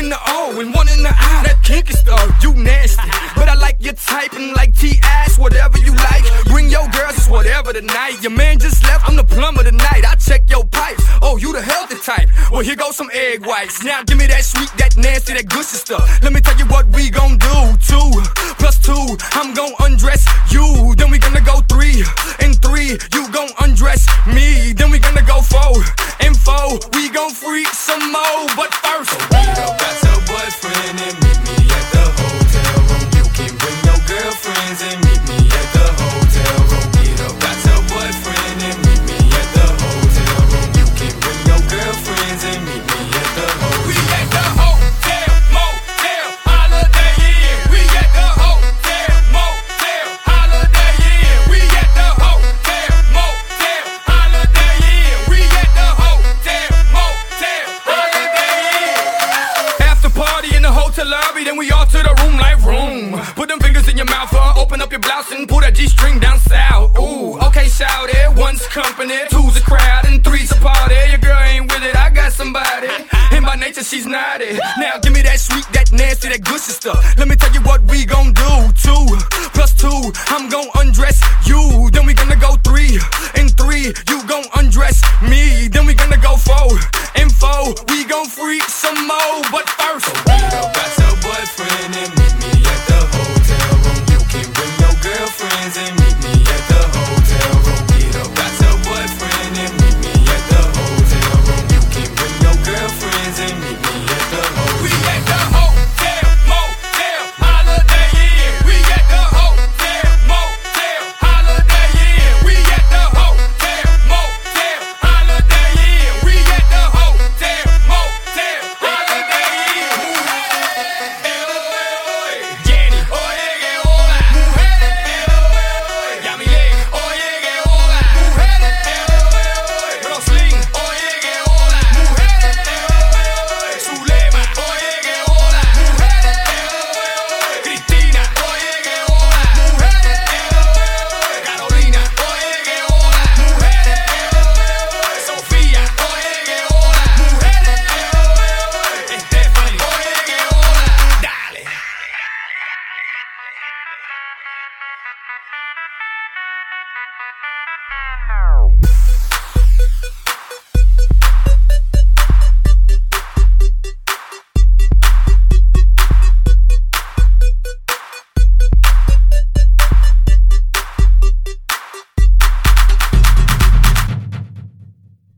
in the O and one in the I. That kinky stuff, you nasty, but I like your type and like T-ass, whatever you like. Bring your girls, it's whatever tonight. Your man just left, I'm the plumber tonight. I check your pipes, oh, you the healthy type. Well, here goes some egg whites. Now give me that sweet, that nasty, that gushy stuff. Let me tell you what we gon' do. 2 + 2, I'm gon' undress you. Then we gonna go 3 and 3, you gon' undress me. Then we gonna go 4 and 4, we gon' freak some more. But first, get up, got your boyfriend and meet me at the hotel room. You can bring your girlfriends and meet me at the hotel room. Get up, got your boyfriend and meet me at the hotel room. You can bring your girlfriends and meet me at the hotel room. we at the hotel, motel, Holiday Inn. We at the hotel, motel, Holiday Inn. We at the hotel, motel, Holiday Inn. We at the hotel, motel, Holiday Inn. After party in the hotel lobby, then we all to the room like room. Put them fingers in your mouth, open up your blouse and pull that G-string down south. Ooh, okay, shout it. 1's company, 2's a crowd, and 3's a party. Your girl ain't with it, I got somebody. And by nature, she's naughty. Now give me that sweet, that nasty, that gushy stuff. Let me tell you what we gon' do. 2 + 2, I'm gon' undress you. Then we gonna go 3 and 3, you gon' undress me. Then we gonna go 4 and 4, we gon' freak some more. But